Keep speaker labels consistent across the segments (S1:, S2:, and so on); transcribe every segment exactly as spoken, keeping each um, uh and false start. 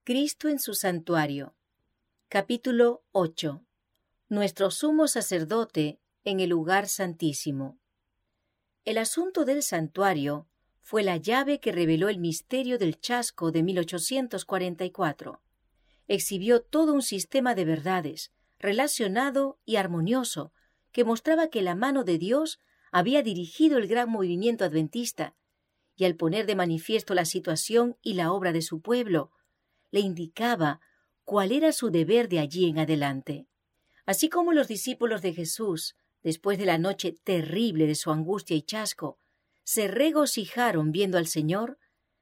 S1: Cristo en su santuario. Capítulo ocho. Nuestro sumo sacerdote en el lugar santísimo. El asunto del santuario fue la llave que reveló el misterio del chasco de mil ochocientos cuarenta y cuatro. Exhibió todo un sistema de verdades, relacionado y armonioso, que mostraba que la mano de Dios había dirigido el gran movimiento adventista, y al poner de manifiesto la situación y la obra de su pueblo, le indicaba cuál era su deber de allí en adelante. Así como los discípulos de Jesús, después de la noche terrible de su angustia y chasco, se regocijaron viendo al Señor,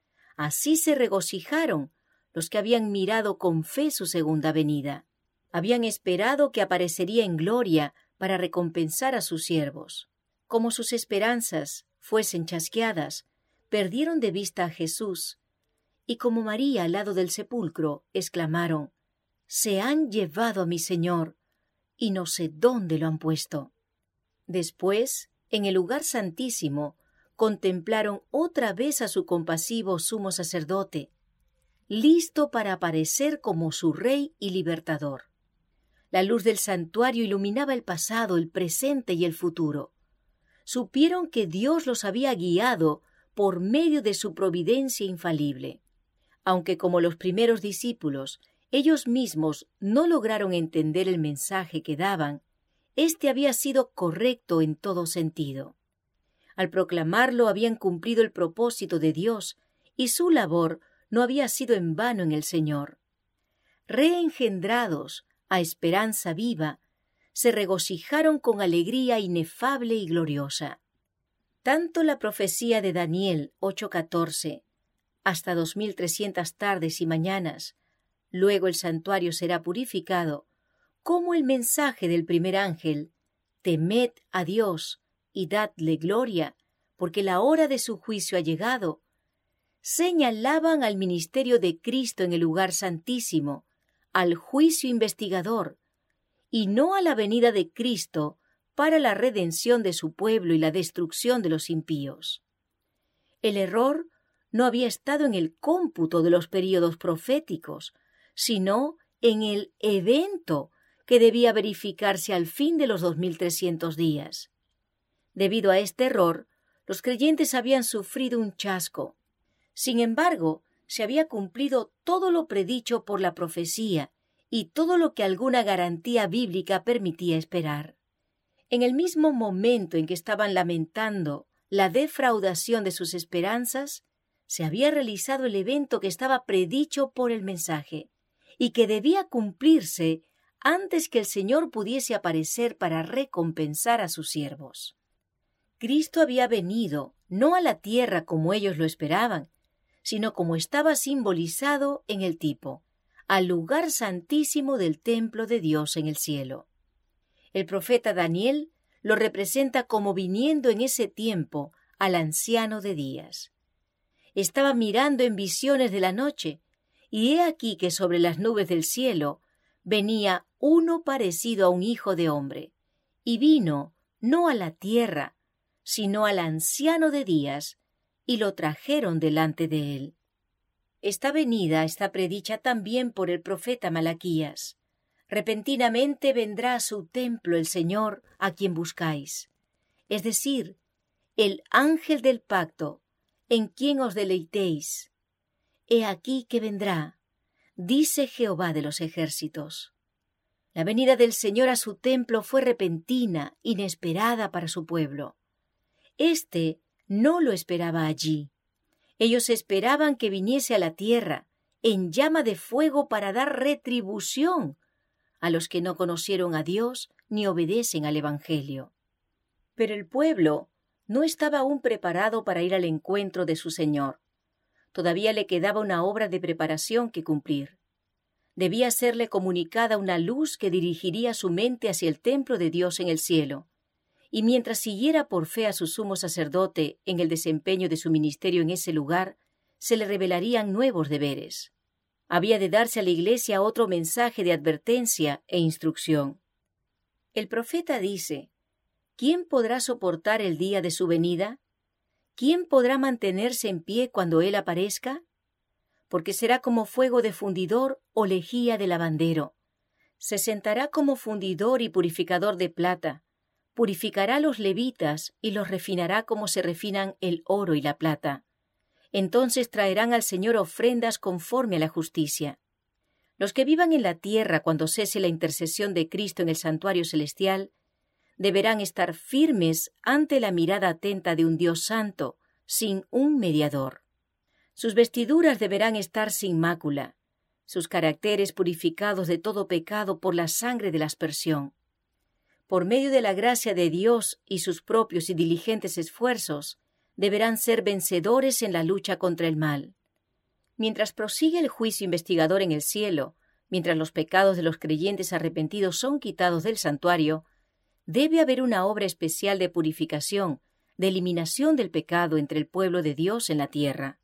S1: así se regocijaron los que habían mirado con fe su segunda venida. Habían esperado que aparecería en gloria para recompensar a sus siervos. Como sus esperanzas fuesen chasqueadas, perdieron de vista a Jesús, y como María al lado del sepulcro, exclamaron: «Se han llevado a mi Señor, y no sé dónde lo han puesto». Después, en el lugar santísimo, contemplaron otra vez a su compasivo sumo sacerdote, listo para aparecer como su Rey y Libertador. La luz del santuario iluminaba el pasado, el presente y el futuro. Supieron que Dios los había guiado por medio de su providencia infalible. Aunque, como los primeros discípulos, ellos mismos no lograron entender el mensaje que daban, éste había sido correcto en todo sentido. Al proclamarlo habían cumplido el propósito de Dios, y su labor no había sido en vano en el Señor. Reengendrados a esperanza viva, se regocijaron con alegría inefable y gloriosa. Tanto la profecía de Daniel ocho catorce, hasta dos mil trescientas tardes y mañanas, luego el santuario será purificado, como el mensaje del primer ángel, temed a Dios y dadle gloria, porque la hora de su juicio ha llegado, señalaban al ministerio de Cristo en el lugar santísimo, al juicio investigador, y no a la venida de Cristo para la redención de su pueblo y la destrucción de los impíos. El error no había estado en el cómputo de los períodos proféticos, sino en el evento que debía verificarse al fin de los dos mil trescientos días. Debido a este error, los creyentes habían sufrido un chasco. Sin embargo, se había cumplido todo lo predicho por la profecía y todo lo que alguna garantía bíblica permitía esperar. En el mismo momento en que estaban lamentando la defraudación de sus esperanzas, se había realizado el evento que estaba predicho por el mensaje y que debía cumplirse antes que el Señor pudiese aparecer para recompensar a sus siervos. Cristo había venido no a la tierra como ellos lo esperaban, sino como estaba simbolizado en el tipo, al lugar santísimo del templo de Dios en el cielo. El profeta Daniel lo representa como viniendo en ese tiempo al anciano de días. Estaba mirando en visiones de la noche, y he aquí que sobre las nubes del cielo venía uno parecido a un hijo de hombre, y vino no a la tierra, sino al anciano de días, y lo trajeron delante de él. Esta venida está predicha también por el profeta Malaquías. Repentinamente vendrá a su templo el Señor a quien buscáis, es decir, el ángel del pacto, en quien os deleitéis. He aquí que vendrá, dice Jehová de los ejércitos. La venida del Señor a su templo fue repentina, inesperada para su pueblo. Este no lo esperaba allí. Ellos esperaban que viniese a la tierra, en llama de fuego para dar retribución a los que no conocieron a Dios ni obedecen al Evangelio. Pero el pueblo no estaba aún preparado para ir al encuentro de su Señor. Todavía le quedaba una obra de preparación que cumplir. Debía serle comunicada una luz que dirigiría su mente hacia el templo de Dios en el cielo, y mientras siguiera por fe a su sumo sacerdote en el desempeño de su ministerio en ese lugar, se le revelarían nuevos deberes. Había de darse a la Iglesia otro mensaje de advertencia e instrucción. El profeta dice: ¿quién podrá soportar el día de su venida? ¿Quién podrá mantenerse en pie cuando Él aparezca? porque será como fuego de fundidor o lejía de lavandero. Se sentará como fundidor y purificador de plata, purificará a los levitas y los refinará como se refinan el oro y la plata. Entonces traerán al Señor ofrendas conforme a la justicia. Los que vivan en la tierra cuando cese la intercesión de Cristo en el santuario celestial, deberán estar firmes ante la mirada atenta de un Dios santo, sin un mediador. Sus vestiduras deberán estar sin mácula, sus caracteres purificados de todo pecado por la sangre de la aspersión. Por medio de la gracia de Dios y sus propios y diligentes esfuerzos, deberán ser vencedores en la lucha contra el mal. Mientras prosigue el juicio investigador en el cielo, mientras los pecados de los creyentes arrepentidos son quitados del santuario, debe haber una obra especial de purificación, de eliminación del pecado entre el pueblo de Dios en la tierra.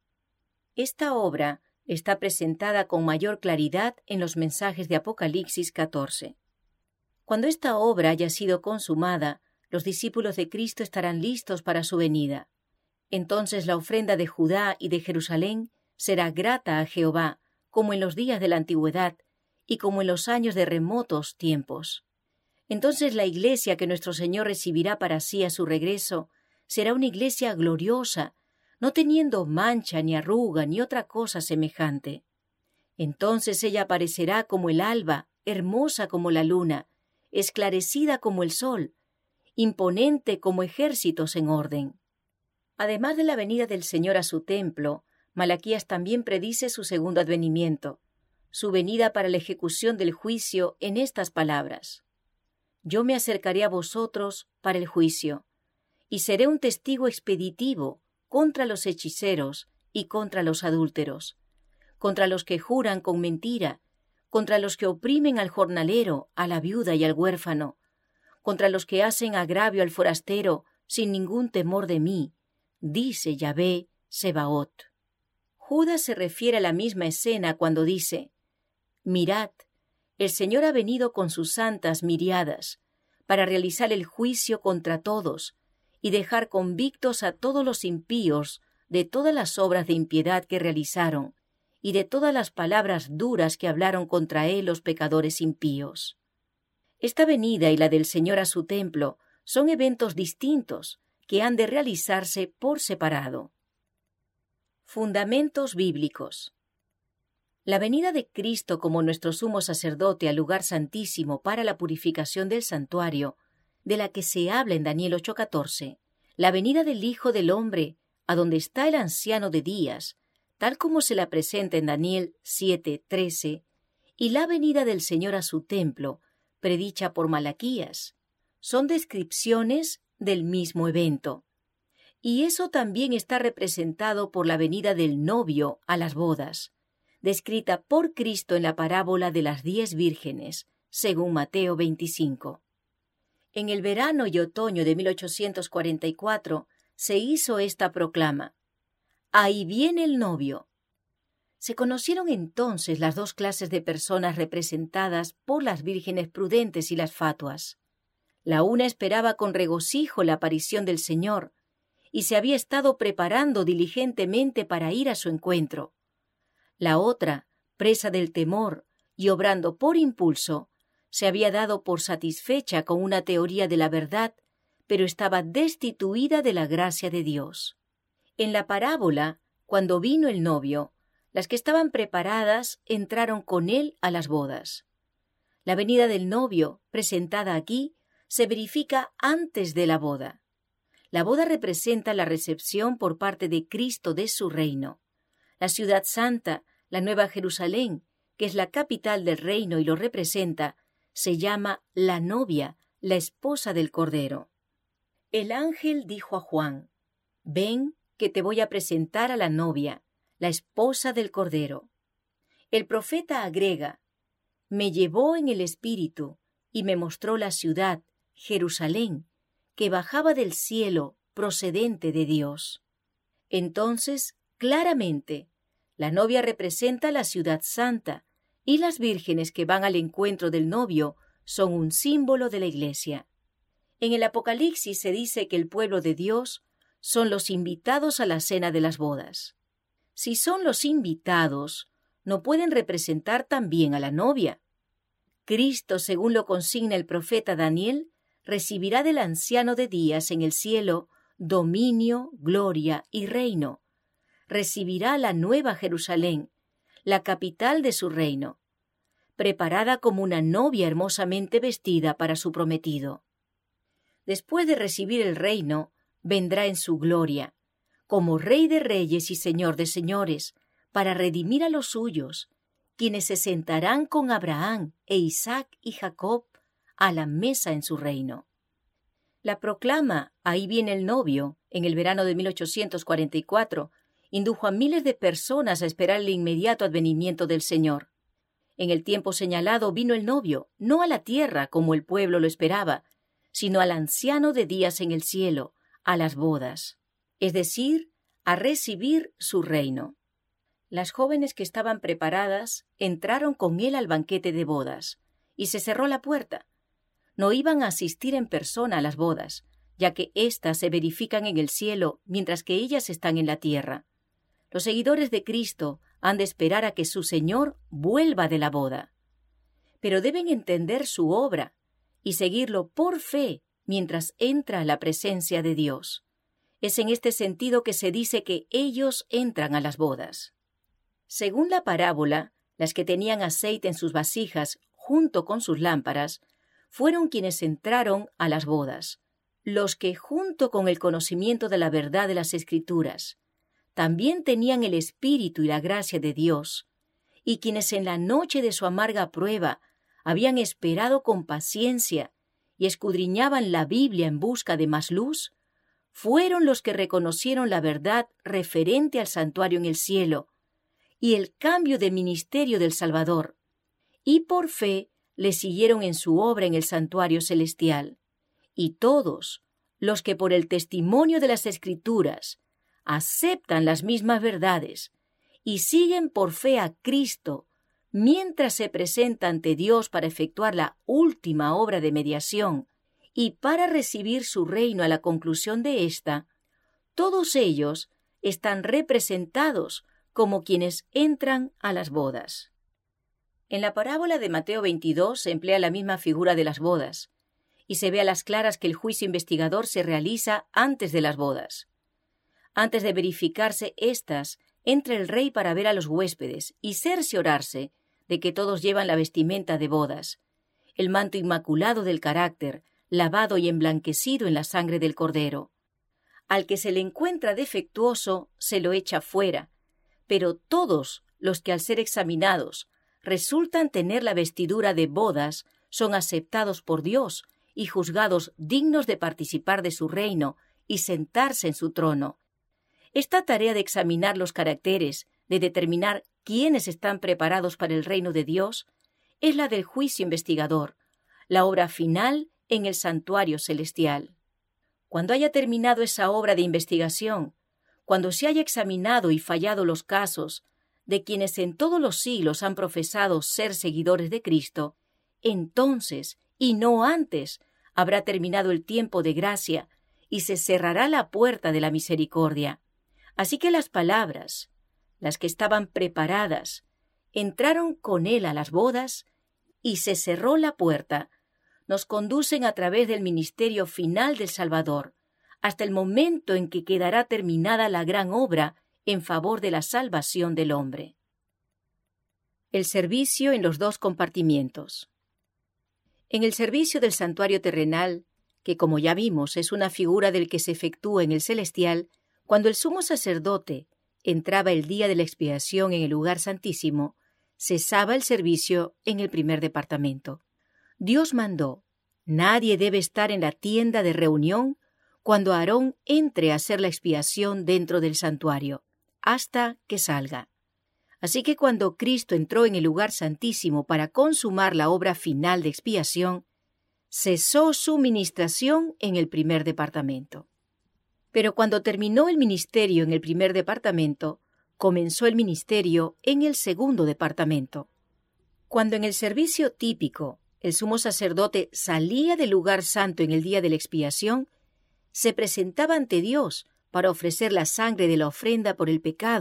S1: Esta obra está presentada con mayor claridad en los mensajes de Apocalipsis catorce. Cuando esta obra haya sido consumada, los discípulos de Cristo estarán listos para su venida. Entonces la ofrenda de Judá y de Jerusalén será grata a Jehová, como en los días de la antigüedad y como en los años de remotos tiempos. Entonces la iglesia que nuestro Señor recibirá para sí a su regreso será una iglesia gloriosa, no teniendo mancha ni arruga ni otra cosa semejante. Entonces ella aparecerá como el alba, hermosa como la luna, esclarecida como el sol, imponente como ejércitos en orden. Además de la venida del Señor a su templo, Malaquías también predice su segundo advenimiento, su venida para la ejecución del juicio en estas palabras: Yo me acercaré a vosotros para el juicio, y seré un testigo expeditivo contra los hechiceros y contra los adúlteros, contra los que juran con mentira, contra los que oprimen al jornalero, a la viuda y al huérfano, contra los que hacen agravio al forastero sin ningún temor de mí, dice Yahvé Sebaot. Judas se refiere a la misma escena cuando dice: Mirad, el Señor ha venido con sus santas miriadas para realizar el juicio contra todos y dejar convictos a todos los impíos de todas las obras de impiedad que realizaron y de todas las palabras duras que hablaron contra él los pecadores impíos. Esta venida y la del Señor a su templo son eventos distintos que han de realizarse por separado. Fundamentos bíblicos. La venida de Cristo como nuestro sumo sacerdote al lugar santísimo para la purificación del santuario, de la que se habla en Daniel ocho catorce, la venida del Hijo del Hombre, a donde está el anciano de días, tal como se la presenta en Daniel siete trece, y la venida del Señor a su templo, predicha por Malaquías, son descripciones del mismo evento. Y eso también está representado por la venida del novio a las bodas, descrita por Cristo en la parábola de las diez vírgenes, según Mateo veinticinco. En el verano y otoño de mil ochocientos cuarenta y cuatro se hizo esta proclama: Ahí viene el novio. Se conocieron entonces las dos clases de personas representadas por las vírgenes prudentes y las fatuas. La una esperaba con regocijo la aparición del Señor, y se había estado preparando diligentemente para ir a su encuentro. La otra, presa del temor y obrando por impulso, se había dado por satisfecha con una teoría de la verdad, pero estaba destituida de la gracia de Dios. En la parábola, cuando vino el novio, las que estaban preparadas entraron con él a las bodas. La venida del novio, presentada aquí, se verifica antes de la boda. La boda representa la recepción por parte de Cristo de su reino. La ciudad santa, la Nueva Jerusalén, que es la capital del reino y lo representa, se llama la novia, la esposa del Cordero. El ángel dijo a Juan: Ven, que te voy a presentar a la novia, la esposa del Cordero. El profeta agrega: Me llevó en el espíritu y me mostró la ciudad, Jerusalén, que bajaba del cielo procedente de Dios. Entonces, claramente, la novia representa la ciudad santa y las vírgenes que van al encuentro del novio son un símbolo de la Iglesia. En el Apocalipsis se dice que el pueblo de Dios son los invitados a la cena de las bodas. Si son los invitados, no pueden representar también a la novia. Cristo, según lo consigna el profeta Daniel, recibirá del anciano de días en el cielo dominio, gloria y reino. Recibirá la nueva Jerusalén, la capital de su reino, preparada como una novia hermosamente vestida para su prometido. Después de recibir el reino, vendrá en su gloria, como Rey de reyes y Señor de señores, para redimir a los suyos, quienes se sentarán con Abraham e Isaac y Jacob a la mesa en su reino. La proclama "Ahí viene el novio", en el verano de mil ochocientos cuarenta y cuatro, indujo a miles de personas a esperar el inmediato advenimiento del Señor. En el tiempo señalado vino el novio, no a la tierra como el pueblo lo esperaba, sino al anciano de días en el cielo, a las bodas, es decir, a recibir su reino. Las jóvenes que estaban preparadas entraron con él al banquete de bodas, y se cerró la puerta. No iban a asistir en persona a las bodas, ya que éstas se verifican en el cielo mientras que ellas están en la tierra. Los seguidores de Cristo han de esperar a que su Señor vuelva de la boda. Pero deben entender su obra y seguirlo por fe mientras entra a la presencia de Dios. Es en este sentido que se dice que ellos entran a las bodas. Según la parábola, las que tenían aceite en sus vasijas junto con sus lámparas fueron quienes entraron a las bodas, los que junto con el conocimiento de la verdad de las Escrituras también tenían el Espíritu y la gracia de Dios, y quienes en la noche de su amarga prueba habían esperado con paciencia y escudriñaban la Biblia en busca de más luz, fueron los que reconocieron la verdad referente al santuario en el cielo y el cambio de ministerio del Salvador, y por fe le siguieron en su obra en el santuario celestial. Y todos los que por el testimonio de las Escrituras aceptan las mismas verdades y siguen por fe a Cristo mientras se presenta ante Dios para efectuar la última obra de mediación y para recibir su reino a la conclusión de ésta, todos ellos están representados como quienes entran a las bodas. En la parábola de Mateo veintidós se emplea la misma figura de las bodas, y se ve a las claras que el juicio investigador se realiza antes de las bodas. Antes de verificarse éstas, entra el rey para ver a los huéspedes y cerciorarse de que todos llevan la vestimenta de bodas, el manto inmaculado del carácter, lavado y emblanquecido en la sangre del Cordero. Al que se le encuentra defectuoso, se lo echa fuera, pero todos los que al ser examinados resultan tener la vestidura de bodas son aceptados por Dios y juzgados dignos de participar de su reino y sentarse en su trono. Esta tarea de examinar los caracteres, de determinar quiénes están preparados para el reino de Dios, es la del juicio investigador, la obra final en el santuario celestial. Cuando haya terminado esa obra de investigación, cuando se haya examinado y fallado los casos de quienes en todos los siglos han profesado ser seguidores de Cristo, entonces, y no antes, habrá terminado el tiempo de gracia y se cerrará la puerta de la misericordia. Así que las palabras, las que estaban preparadas, entraron con él a las bodas y se cerró la puerta, nos conducen a través del ministerio final del Salvador, hasta el momento en que quedará terminada la gran obra en favor de la salvación del hombre. El servicio en los dos compartimientos. En el servicio del santuario terrenal, que como ya vimos es una figura del que se efectúa en el celestial, cuando el sumo sacerdote entraba el día de la expiación en el lugar santísimo, cesaba el servicio en el primer departamento. Dios mandó: nadie debe estar en la tienda de reunión cuando Aarón entre a hacer la expiación dentro del santuario, hasta que salga. Así que cuando Cristo entró en el lugar santísimo para consumar la obra final de expiación, cesó su ministración en el primer departamento. Pero cuando terminó el ministerio en el primer departamento, comenzó el ministerio en el segundo departamento. Cuando en el servicio típico el sumo sacerdote salía del lugar santo en el día de la expiación, se presentaba ante Dios para ofrecer la sangre de la ofrenda por el pecado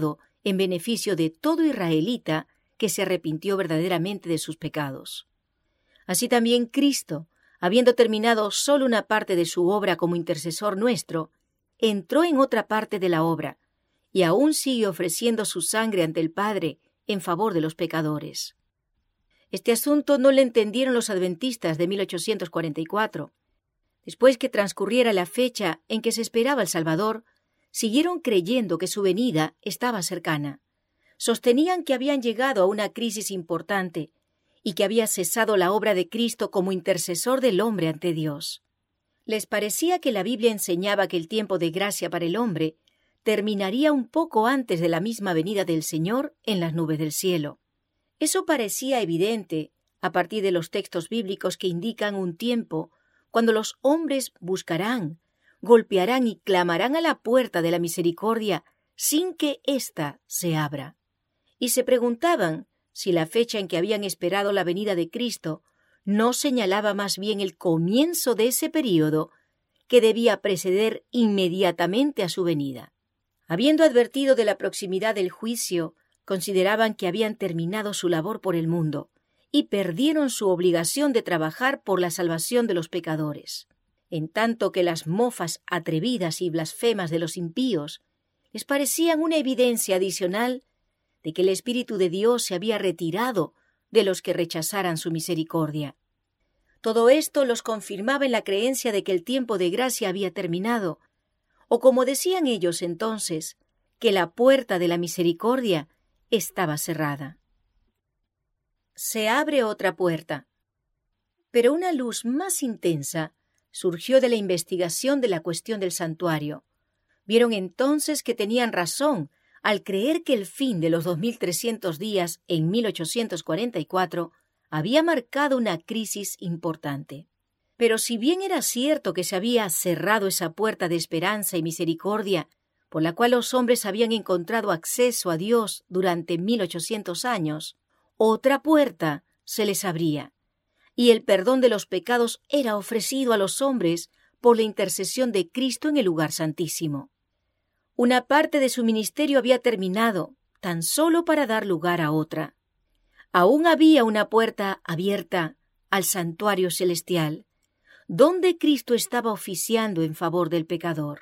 S1: en beneficio de todo israelita que se arrepintió verdaderamente de sus pecados. Así también Cristo, habiendo terminado solo una parte de su obra como intercesor nuestro, entró en otra parte de la obra, y aún sigue ofreciendo su sangre ante el Padre en favor de los pecadores. Este asunto no lo entendieron los adventistas de mil ochocientos cuarenta y cuatro. Después que transcurriera la fecha en que se esperaba el Salvador, siguieron creyendo que su venida estaba cercana. Sostenían que habían llegado a una crisis importante y que había cesado la obra de Cristo como intercesor del hombre ante Dios. Les parecía que la Biblia enseñaba que el tiempo de gracia para el hombre terminaría un poco antes de la misma venida del Señor en las nubes del cielo. Eso parecía evidente a partir de los textos bíblicos que indican un tiempo cuando los hombres buscarán, golpearán y clamarán a la puerta de la misericordia sin que ésta se abra. Y se preguntaban si la fecha en que habían esperado la venida de Cristo no señalaba más bien el comienzo de ese período que debía preceder inmediatamente a su venida. Habiendo advertido de la proximidad del juicio, consideraban que habían terminado su labor por el mundo y perdieron su obligación de trabajar por la salvación de los pecadores, en tanto que las mofas atrevidas y blasfemas de los impíos les parecían una evidencia adicional de que el Espíritu de Dios se había retirado de los que rechazaran su misericordia. Todo esto los confirmaba en la creencia de que el tiempo de gracia había terminado, o como decían ellos entonces, que la puerta de la misericordia estaba cerrada. Se abre otra puerta. Pero una luz más intensa surgió de la investigación de la cuestión del santuario. Vieron entonces que tenían razón al creer que el fin de los dos mil trescientos días en mil ochocientos cuarenta y cuatro había marcado una crisis importante. Pero si bien era cierto que se había cerrado esa puerta de esperanza y misericordia por la cual los hombres habían encontrado acceso a Dios durante mil ochocientos años, otra puerta se les abría, y el perdón de los pecados era ofrecido a los hombres por la intercesión de Cristo en el lugar santísimo. Una parte de su ministerio había terminado, tan solo para dar lugar a otra. Aún había una puerta abierta al santuario celestial, donde Cristo estaba oficiando en favor del pecador.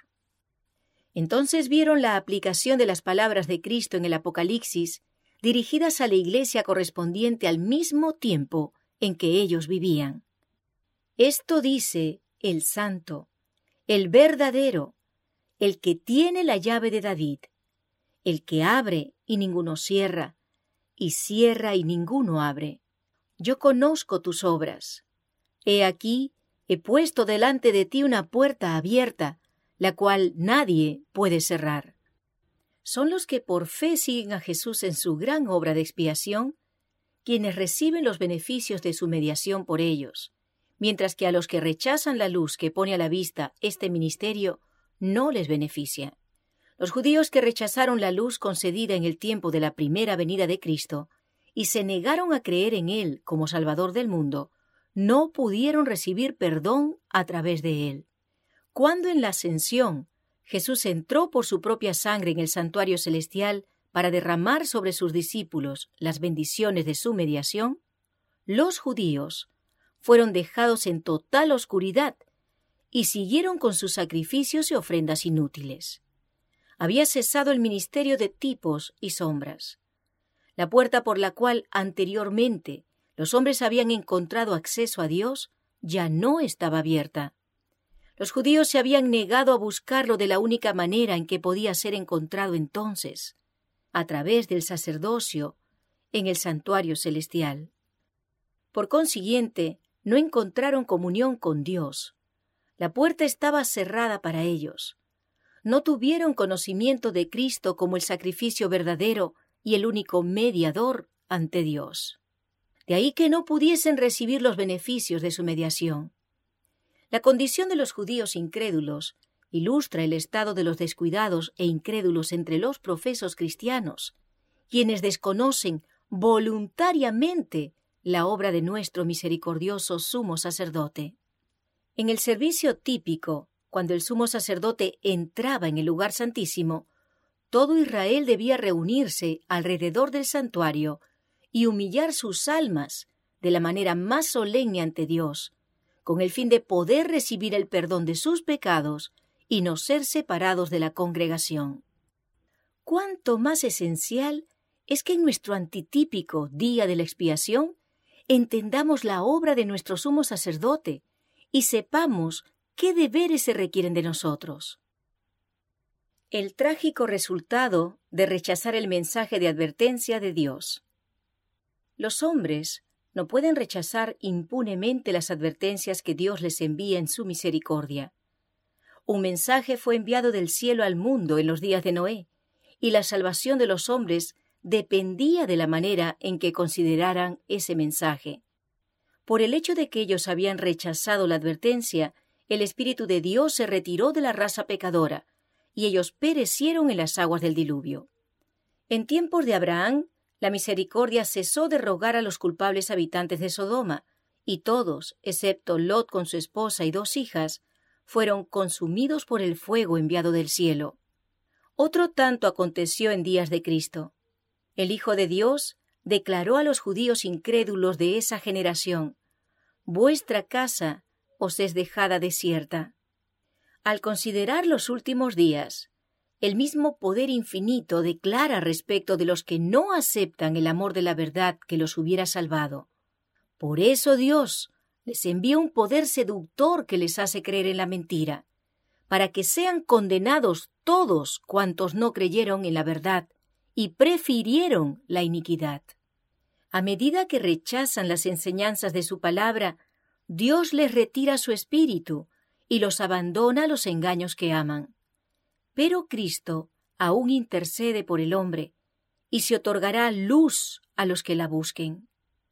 S1: Entonces vieron la aplicación de las palabras de Cristo en el Apocalipsis, dirigidas a la iglesia correspondiente al mismo tiempo en que ellos vivían. Esto dice el Santo, el verdadero, el que tiene la llave de David, el que abre y ninguno cierra, y cierra y ninguno abre. Yo conozco tus obras. He aquí, he puesto delante de ti una puerta abierta, la cual nadie puede cerrar. Son los que por fe siguen a Jesús en su gran obra de expiación, quienes reciben los beneficios de su mediación por ellos, mientras que a los que rechazan la luz que pone a la vista este ministerio, no les beneficia. Los judíos que rechazaron la luz concedida en el tiempo de la primera venida de Cristo y se negaron a creer en Él como Salvador del mundo, no pudieron recibir perdón a través de Él. Cuando en la ascensión Jesús entró por su propia sangre en el santuario celestial para derramar sobre sus discípulos las bendiciones de su mediación, los judíos fueron dejados en total oscuridad y siguieron con sus sacrificios y ofrendas inútiles. Había cesado el ministerio de tipos y sombras. La puerta por la cual anteriormente los hombres habían encontrado acceso a Dios ya no estaba abierta. Los judíos se habían negado a buscarlo de la única manera en que podía ser encontrado entonces, a través del sacerdocio en el santuario celestial. Por consiguiente, no encontraron comunión con Dios. La puerta estaba cerrada para ellos. No tuvieron conocimiento de Cristo como el sacrificio verdadero y el único mediador ante Dios. De ahí que no pudiesen recibir los beneficios de su mediación. La condición de los judíos incrédulos ilustra el estado de los descuidados e incrédulos entre los profesos cristianos, quienes desconocen voluntariamente la obra de nuestro misericordioso sumo sacerdote. En el servicio típico, cuando el sumo sacerdote entraba en el lugar santísimo, todo Israel debía reunirse alrededor del santuario y humillar sus almas de la manera más solemne ante Dios, con el fin de poder recibir el perdón de sus pecados y no ser separados de la congregación. Cuánto más esencial es que en nuestro antitípico día de la expiación entendamos la obra de nuestro sumo sacerdote y sepamos qué deberes se requieren de nosotros. El trágico resultado de rechazar el mensaje de advertencia de Dios. Los hombres no pueden rechazar impunemente las advertencias que Dios les envía en su misericordia. Un mensaje fue enviado del cielo al mundo en los días de Noé, y la salvación de los hombres dependía de la manera en que consideraran ese mensaje. Por el hecho de que ellos habían rechazado la advertencia, el Espíritu de Dios se retiró de la raza pecadora, y ellos perecieron en las aguas del diluvio. En tiempos de Abraham, la misericordia cesó de rogar a los culpables habitantes de Sodoma, y todos, excepto Lot con su esposa y dos hijas, fueron consumidos por el fuego enviado del cielo. Otro tanto aconteció en días de Cristo. El Hijo de Dios declaró a los judíos incrédulos de esa generación: «Vuestra casa os es dejada desierta». Al considerar los últimos días, el mismo poder infinito declara respecto de los que no aceptan el amor de la verdad que los hubiera salvado. Por eso Dios les envía un poder seductor que les hace creer en la mentira, para que sean condenados todos cuantos no creyeron en la verdad y prefirieron la iniquidad. A medida que rechazan las enseñanzas de su palabra, Dios les retira su espíritu y los abandona a los engaños que aman. Pero Cristo aún intercede por el hombre y se otorgará luz a los que la busquen.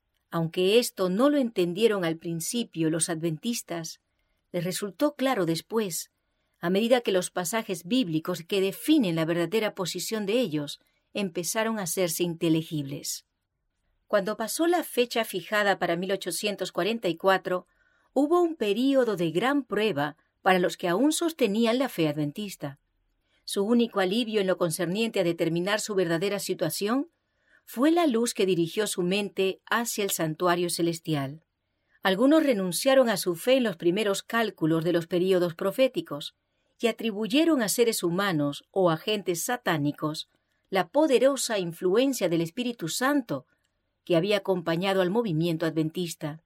S1: Aunque esto no lo entendieron al principio los adventistas, les resultó claro después, a medida que los pasajes bíblicos que definen la verdadera posición de ellos empezaron a hacerse inteligibles. Cuando pasó la fecha fijada para mil ochocientos cuarenta y cuatro, hubo un período de gran prueba para los que aún sostenían la fe adventista. Su único alivio en lo concerniente a determinar su verdadera situación fue la luz que dirigió su mente hacia el santuario celestial. Algunos renunciaron a su fe en los primeros cálculos de los períodos proféticos y atribuyeron a seres humanos o agentes satánicos la poderosa influencia del Espíritu Santo que había acompañado al movimiento adventista.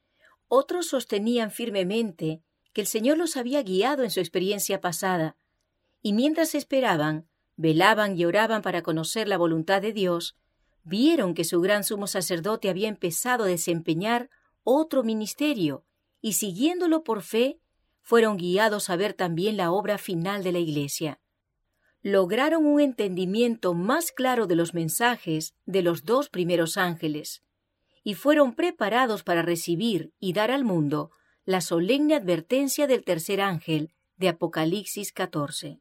S1: Otros sostenían firmemente que el Señor los había guiado en su experiencia pasada, y mientras esperaban, velaban y oraban para conocer la voluntad de Dios, vieron que su gran sumo sacerdote había empezado a desempeñar otro ministerio, y siguiéndolo por fe, fueron guiados a ver también la obra final de la Iglesia. Lograron un entendimiento más claro de los mensajes de los dos primeros ángeles, y fueron preparados para recibir y dar al mundo la solemne advertencia del tercer ángel de Apocalipsis catorce.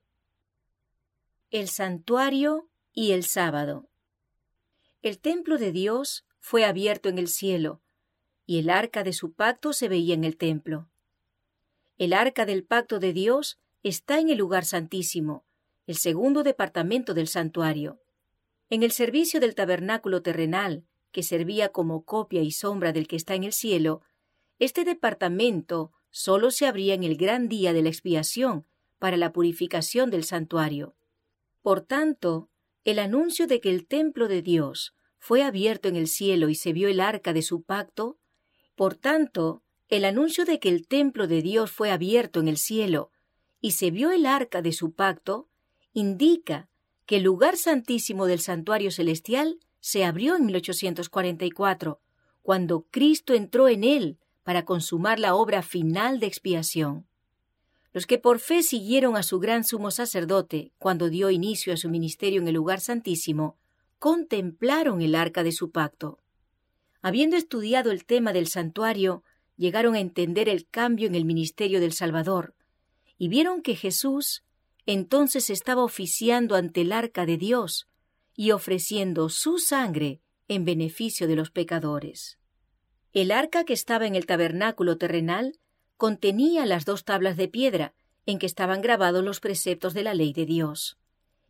S1: El santuario y el sábado. El templo de Dios fue abierto en el cielo, y el arca de su pacto se veía en el templo. El arca del pacto de Dios está en el lugar santísimo, el segundo departamento del santuario. En el servicio del tabernáculo terrenal, que servía como copia y sombra del que está en el cielo, este departamento solo se abría en el gran día de la expiación para la purificación del santuario. Por tanto, el anuncio de que el templo de Dios fue abierto en el cielo y se vio el arca de su pacto, por tanto, el anuncio de que el templo de Dios fue abierto en el cielo y se vio el arca de su pacto, indica que el lugar santísimo del santuario celestial se abrió en mil ochocientos cuarenta y cuatro, cuando Cristo entró en él para consumar la obra final de expiación. Los que por fe siguieron a su gran sumo sacerdote cuando dio inicio a su ministerio en el lugar santísimo, contemplaron el arca de su pacto. Habiendo estudiado el tema del santuario, llegaron a entender el cambio en el ministerio del Salvador, y vieron que Jesús entonces estaba oficiando ante el arca de Dios y ofreciendo su sangre en beneficio de los pecadores. El arca que estaba en el tabernáculo terrenal contenía las dos tablas de piedra en que estaban grabados los preceptos de la ley de Dios.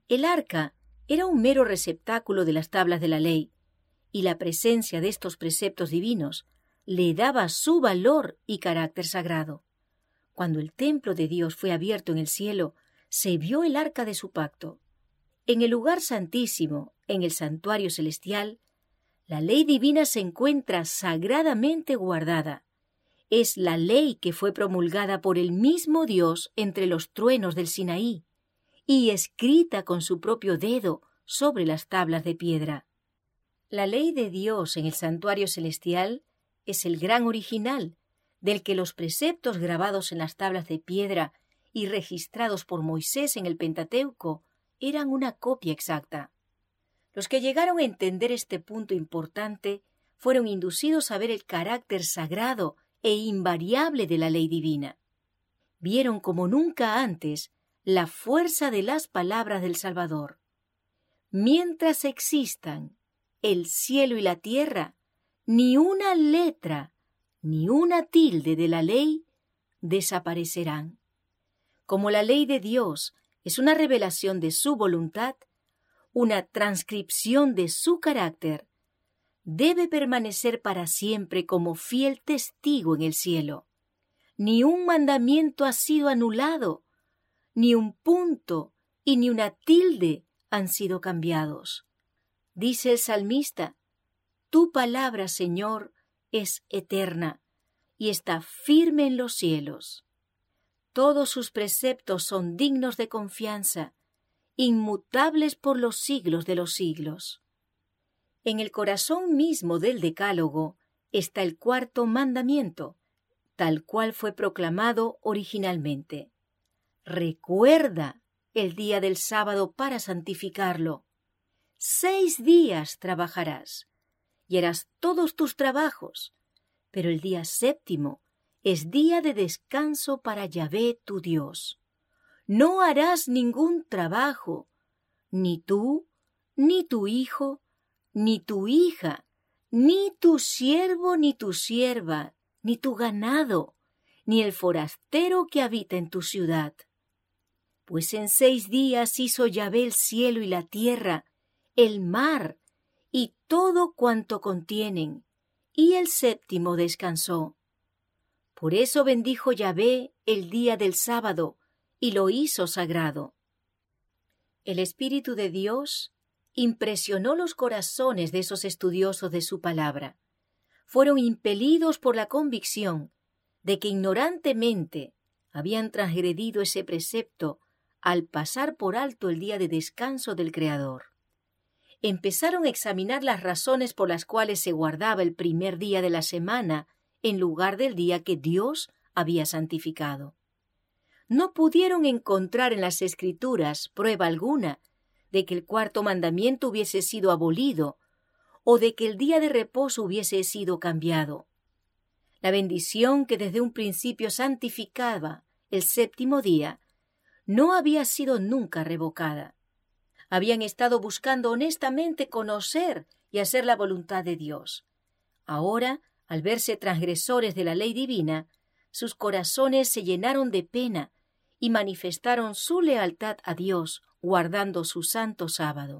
S1: El arca era un mero receptáculo de las tablas de la ley, y la presencia de estos preceptos divinos le daba su valor y carácter sagrado. Cuando el templo de Dios fue abierto en el cielo, se vio el arca de su pacto. En el lugar santísimo, en el santuario celestial, la ley divina se encuentra sagradamente guardada. Es la ley que fue promulgada por el mismo Dios entre los truenos del Sinaí y escrita con su propio dedo sobre las tablas de piedra. La ley de Dios en el santuario celestial es el gran original, del que los preceptos grabados en las tablas de piedra y registrados por Moisés en el Pentateuco eran una copia exacta. Los que llegaron a entender este punto importante fueron inducidos a ver el carácter sagrado e invariable de la ley divina. Vieron como nunca antes la fuerza de las palabras del Salvador. Mientras existan el cielo y la tierra, ni una letra, ni una tilde de la ley desaparecerán. Como la ley de Dios es una revelación de su voluntad, una transcripción de su carácter, debe permanecer para siempre como fiel testigo en el cielo. Ni un mandamiento ha sido anulado, ni un punto y ni una tilde han sido cambiados. Dice el salmista: tu palabra, Señor, es eterna y está firme en los cielos. Todos sus preceptos son dignos de confianza, inmutables por los siglos de los siglos. En el corazón mismo del Decálogo está el cuarto mandamiento, tal cual fue proclamado originalmente. Recuerda el día del sábado para santificarlo. Seis días trabajarás y harás todos tus trabajos, pero el día séptimo es día de descanso para Yahvé tu Dios. No harás ningún trabajo, ni tú, ni tu hijo, ni tu hija, ni tu siervo, ni tu sierva, ni tu ganado, ni el forastero que habita en tu ciudad. Pues en seis días hizo Yahvé el cielo y la tierra, el mar y todo cuanto contienen, y el séptimo descansó. Por eso bendijo Yahvé el día del sábado y lo hizo sagrado. El Espíritu de Dios impresionó los corazones de esos estudiosos de su palabra. Fueron impelidos por la convicción de que ignorantemente habían transgredido ese precepto al pasar por alto el día de descanso del Creador. Empezaron a examinar las razones por las cuales se guardaba el primer día de la semana en lugar del día que Dios había santificado. No pudieron encontrar en las Escrituras prueba alguna de que el cuarto mandamiento hubiese sido abolido o de que el día de reposo hubiese sido cambiado. La bendición que desde un principio santificaba el séptimo día no había sido nunca revocada. Habían estado buscando honestamente conocer y hacer la voluntad de Dios. Ahora, al verse transgresores de la ley divina, sus corazones se llenaron de pena y manifestaron su lealtad a Dios, guardando su santo sábado.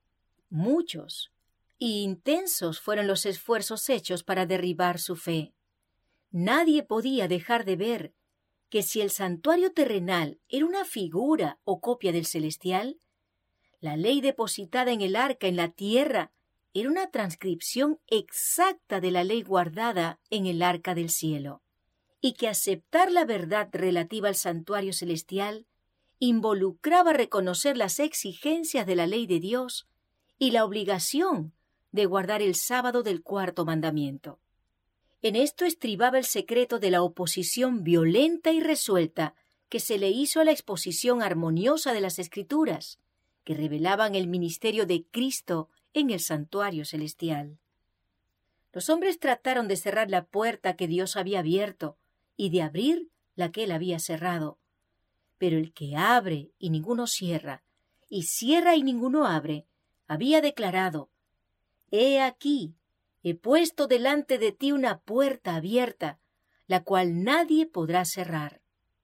S1: Muchos y intensos fueron los esfuerzos hechos para derribar su fe. Nadie podía dejar de ver que si el santuario terrenal era una figura o copia del celestial, la ley depositada en el arca en la tierra era una transcripción exacta de la ley guardada en el arca del cielo, y que aceptar la verdad relativa al santuario celestial involucraba reconocer las exigencias de la ley de Dios y la obligación de guardar el sábado del cuarto mandamiento. En esto estribaba el secreto de la oposición violenta y resuelta que se le hizo a la exposición armoniosa de las Escrituras, que revelaban el ministerio de Cristo en el santuario celestial. Los hombres trataron de cerrar la puerta que Dios había abierto y de abrir la que él había cerrado. Pero el que abre y ninguno cierra, y cierra y ninguno abre, había declarado: He aquí, he puesto delante de ti una puerta abierta, la cual nadie podrá cerrar.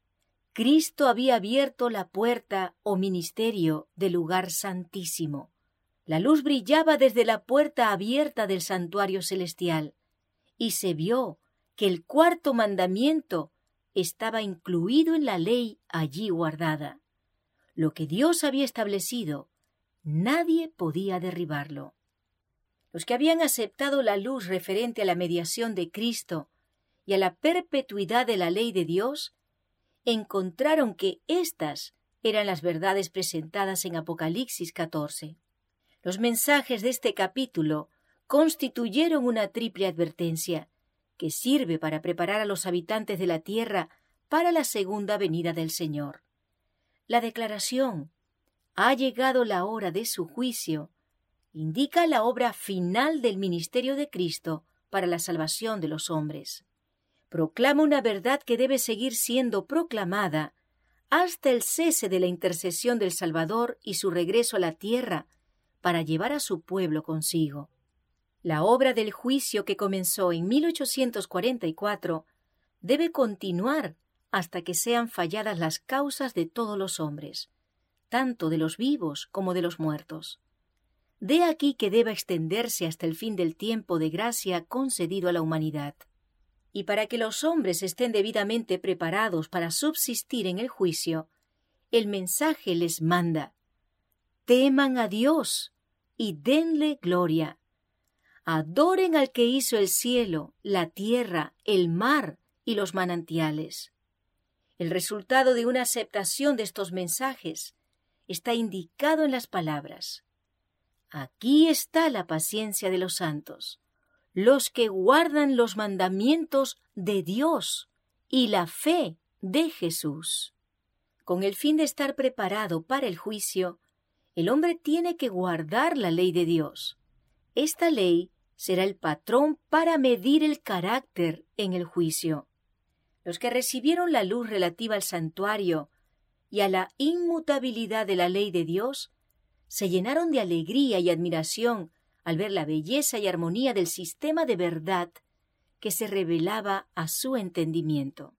S1: Cristo había abierto la puerta o ministerio del lugar santísimo. La luz brillaba desde la puerta abierta del santuario celestial, y se vio que el cuarto mandamiento estaba incluido en la ley allí guardada. Lo que Dios había establecido, nadie podía derribarlo. Los que habían aceptado la luz referente a la mediación de Cristo y a la perpetuidad de la ley de Dios, encontraron que éstas eran las verdades presentadas en Apocalipsis catorce. Los mensajes de este capítulo constituyeron una triple advertencia que sirve para preparar a los habitantes de la tierra para la segunda venida del Señor. La declaración «Ha llegado la hora de su juicio» indica la obra final del ministerio de Cristo para la salvación de los hombres. Proclama una verdad que debe seguir siendo proclamada hasta el cese de la intercesión del Salvador y su regreso a la tierra para llevar a su pueblo consigo. La obra del juicio que comenzó en mil ochocientos cuarenta y cuatro debe continuar hasta que sean falladas las causas de todos los hombres, tanto de los vivos como de los muertos. De aquí que deba extenderse hasta el fin del tiempo de gracia concedido a la humanidad. Y para que los hombres estén debidamente preparados para subsistir en el juicio, el mensaje les manda: teman a Dios y denle gloria. Adoren al que hizo el cielo, la tierra, el mar y los manantiales. El resultado de una aceptación de estos mensajes está indicado en las palabras: aquí está la paciencia de los santos, los que guardan los mandamientos de Dios y la fe de Jesús. Con el fin de estar preparado para el juicio, el hombre tiene que guardar la ley de Dios. Esta ley será el patrón para medir el carácter en el juicio. Los que recibieron la luz relativa al santuario y a la inmutabilidad de la ley de Dios se llenaron de alegría y admiración al ver la belleza y armonía del sistema de verdad que se revelaba a su entendimiento.